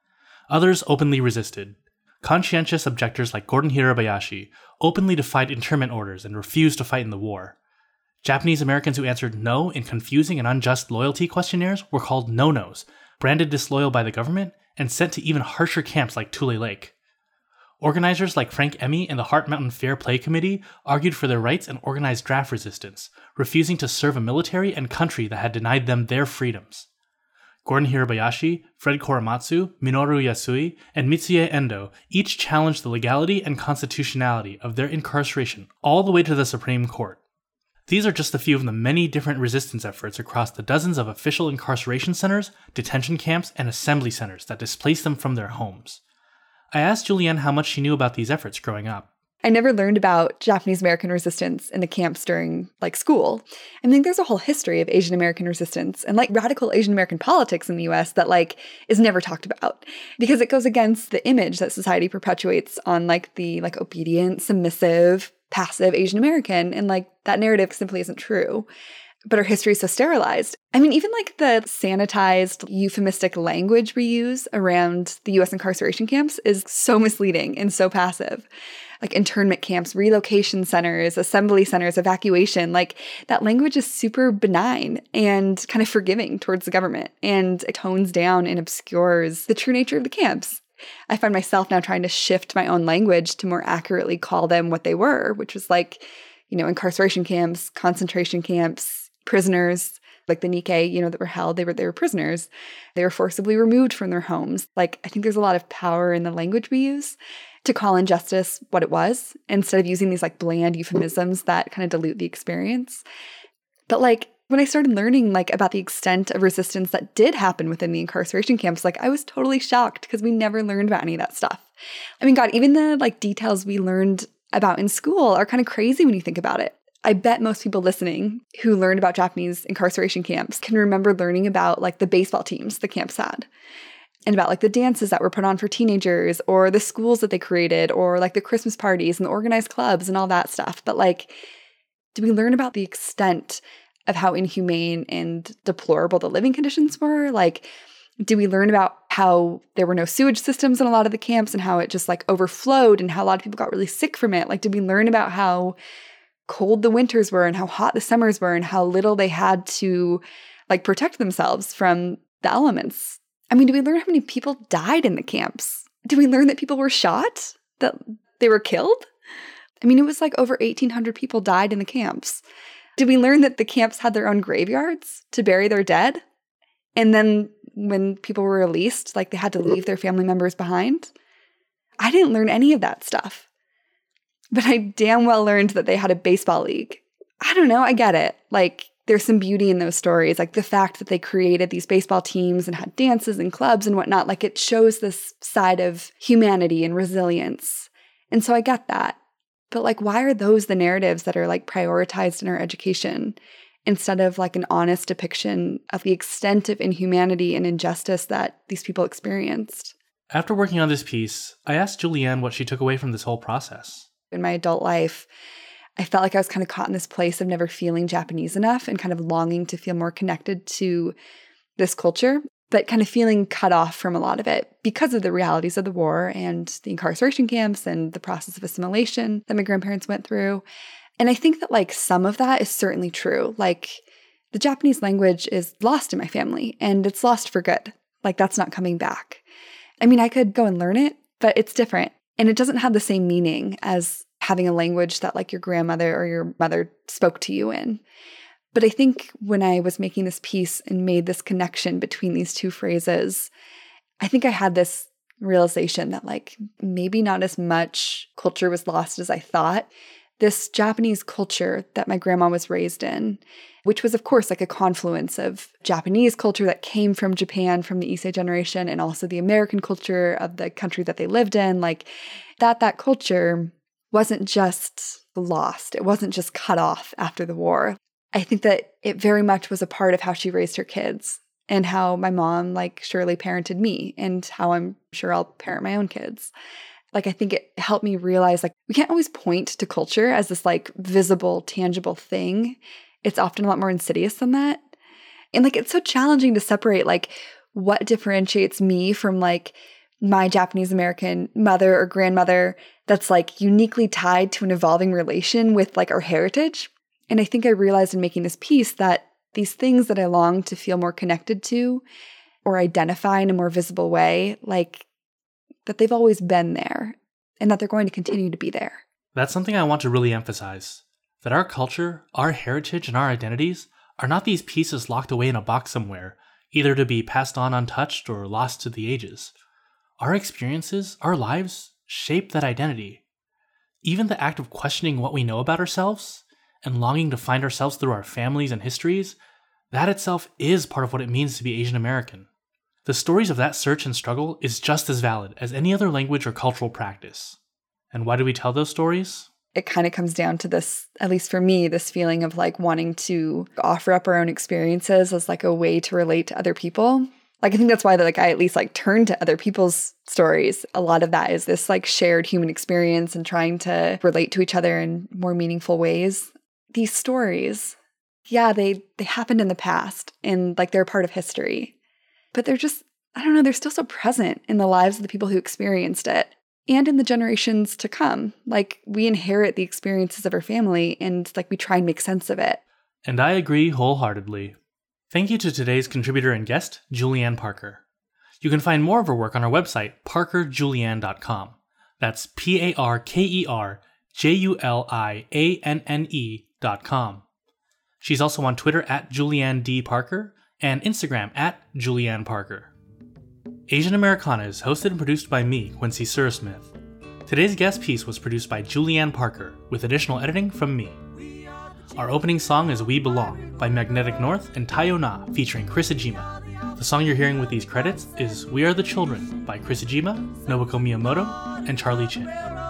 Others openly resisted. Conscientious objectors like Gordon Hirabayashi openly defied internment orders and refused to fight in the war. Japanese Americans who answered no in confusing and unjust loyalty questionnaires were called no-nos, branded disloyal by the government, and sent to even harsher camps like Tule Lake. Organizers like Frank Emmy and the Heart Mountain Fair Play Committee argued for their rights and organized draft resistance, refusing to serve a military and country that had denied them their freedoms. Gordon Hirabayashi, Fred Korematsu, Minoru Yasui, and Mitsuye Endo each challenged the legality and constitutionality of their incarceration all the way to the Supreme Court. These are just a few of the many different resistance efforts across the dozens of official incarceration centers, detention camps, and assembly centers that displaced them from their homes. I asked Julianne how much she knew about these efforts growing up. I never learned about Japanese American resistance in the camps during, like, school. I think there's a whole history of Asian American resistance and, like, radical Asian American politics in the U S that, like, is never talked about because it goes against the image that society perpetuates on, like, the, like, obedient, submissive, passive Asian American. And, like, that narrative simply isn't true. But our history is so sterilized. I mean, even like the sanitized, euphemistic language we use around the U S incarceration camps is so misleading and so passive. Like internment camps, relocation centers, assembly centers, evacuation, like that language is super benign and kind of forgiving towards the government. And it tones down and obscures the true nature of the camps. I find myself now trying to shift my own language to more accurately call them what they were, which was like, you know, incarceration camps, concentration camps, prisoners, like the Nikkei, you know, that were held, they were they were prisoners. They were forcibly removed from their homes. Like, I think there's a lot of power in the language we use to call injustice what it was, instead of using these like bland euphemisms that kind of dilute the experience. But like, when I started learning like about the extent of resistance that did happen within the incarceration camps, like I was totally shocked because we never learned about any of that stuff. I mean, God, even the like details we learned about in school are kind of crazy when you think about it. I bet most people listening who learned about Japanese incarceration camps can remember learning about like the baseball teams the camps had and about like the dances that were put on for teenagers or the schools that they created or like the Christmas parties and the organized clubs and all that stuff. But like, did we learn about the extent of how inhumane and deplorable the living conditions were? Like, did we learn about how there were no sewage systems in a lot of the camps and how it just like overflowed and how a lot of people got really sick from it? Like, did we learn about how cold the winters were and how hot the summers were and how little they had to like protect themselves from the elements? I mean, did we learn how many people died in the camps? Did we learn that people were shot? That they were killed? I mean, it was like over eighteen hundred people died in the camps. Did we learn that the camps had their own graveyards to bury their dead? And then when people were released, like they had to leave their family members behind? I didn't learn any of that stuff. But I damn well learned that they had a baseball league. I don't know, I get it. Like, there's some beauty in those stories. Like, the fact that they created these baseball teams and had dances and clubs and whatnot, like, it shows this side of humanity and resilience. And so I get that. But, like, why are those the narratives that are, like, prioritized in our education instead of, like, an honest depiction of the extent of inhumanity and injustice that these people experienced? After working on this piece, I asked Julianne what she took away from this whole process. In my adult life, I felt like I was kind of caught in this place of never feeling Japanese enough and kind of longing to feel more connected to this culture, but kind of feeling cut off from a lot of it because of the realities of the war and the incarceration camps and the process of assimilation that my grandparents went through. And I think that like some of that is certainly true. Like the Japanese language is lost in my family and it's lost for good. Like that's not coming back. I mean, I could go and learn it, but it's different. And it doesn't have the same meaning as having a language that like your grandmother or your mother spoke to you in. But I think when I was making this piece and made this connection between these two phrases, I think I had this realization that like maybe not as much culture was lost as I thought, this Japanese culture that my grandma was raised in, which was, of course, like a confluence of Japanese culture that came from Japan, from the Issei generation, and also the American culture of the country that they lived in, like that that culture wasn't just lost. It wasn't just cut off after the war. I think that it very much was a part of how she raised her kids and how my mom, like, surely parented me and how I'm sure I'll parent my own kids. Like, I think it helped me realize, like, we can't always point to culture as this, like, visible, tangible thing. It's often a lot more insidious than that. And, like, it's so challenging to separate, like, what differentiates me from, like, my Japanese American mother or grandmother that's, like, uniquely tied to an evolving relation with, like, our heritage. And I think I realized in making this piece that these things that I long to feel more connected to or identify in a more visible way, like, that they've always been there and that they're going to continue to be there. That's something I want to really emphasize, that our culture, our heritage, and our identities are not these pieces locked away in a box somewhere, either to be passed on untouched or lost to the ages. Our experiences, our lives, shape that identity. Even the act of questioning what we know about ourselves and longing to find ourselves through our families and histories, that itself is part of what it means to be Asian American. The stories of that search and struggle is just as valid as any other language or cultural practice. And why do we tell those stories? It kind of comes down to this, at least for me, this feeling of like wanting to offer up our own experiences as like a way to relate to other people. Like, I think that's why that, like, I at least like turn to other people's stories. A lot of that is this like shared human experience and trying to relate to each other in more meaningful ways. These stories, yeah, they they happened in the past and like they're part of history. But they're just, I don't know, they're still so present in the lives of the people who experienced it and in the generations to come. Like, we inherit the experiences of our family and like we try and make sense of it. And I agree wholeheartedly. Thank you to today's contributor and guest, Julianne Parker. You can find more of her work on our website, parker julianne dot com. That's P A R K E R J U L I A N N E dot com. She's also on Twitter at Julianne D. Parker and Instagram at Julianne Parker. Asian Americana is hosted and produced by me, Quincy Sursmith. Today's guest piece was produced by Julianne Parker, with additional editing from me. Our opening song is We Belong by Magnetic North and Tayo Na featuring Chris Ijima. The song you're hearing with these credits is We Are the Children by Chris Ijima, Nobuko Miyamoto, and Charlie Chin.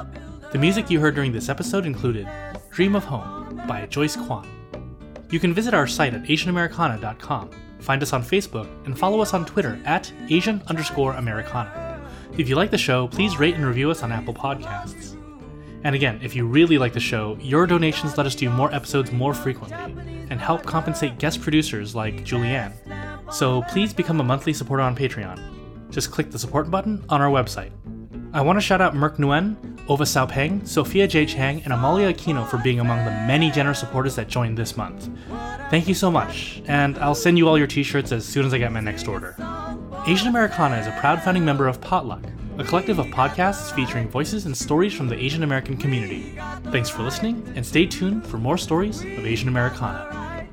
The music you heard during this episode included Dream of Home by Joyce Kwan. You can visit our site at asian americana dot com, find us on Facebook, and follow us on Twitter at Asian underscore Americana. If you like the show, please rate and review us on Apple Podcasts. And again, if you really like the show, your donations let us do more episodes more frequently and help compensate guest producers like Julianne. So please become a monthly supporter on Patreon. Just click the support button on our website. I want to shout out Merk Nguyen, Ova Sao Peng, Sophia J. Chang, and Amalia Aquino for being among the many generous supporters that joined this month. Thank you so much, and I'll send you all your t-shirts as soon as I get my next order. Asian Americana is a proud founding member of Potluck, a collective of podcasts featuring voices and stories from the Asian American community. Thanks for listening, and stay tuned for more stories of Asian Americana.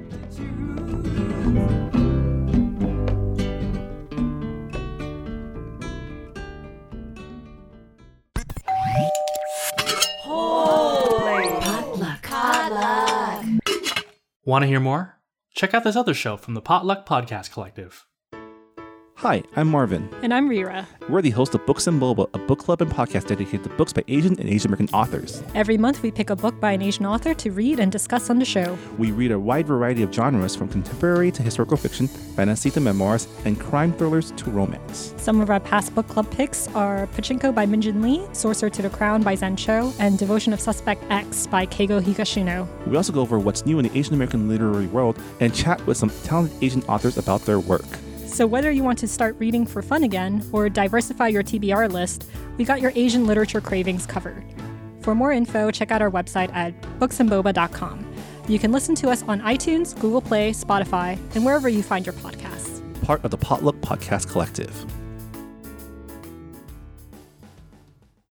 Want to hear more? Check out this other show from the Potluck Podcast Collective. Hi, I'm Marvin. And I'm Rira. We're the host of Books and Boba, a book club and podcast dedicated to books by Asian and Asian American authors. Every month we pick a book by an Asian author to read and discuss on the show. We read a wide variety of genres, from contemporary to historical fiction, fantasy to memoirs, and crime thrillers to romance. Some of our past book club picks are Pachinko by Minjin Lee, Sorcerer to the Crown by Zen Cho, and Devotion of Suspect X by Keigo Higashino. We also go over what's new in the Asian American literary world and chat with some talented Asian authors about their work. So whether you want to start reading for fun again or diversify your T B R list, we got your Asian literature cravings covered. For more info, check out our website at books and boba dot com. You can listen to us on iTunes, Google Play, Spotify, and wherever you find your podcasts. Part of the Potluck Podcast Collective.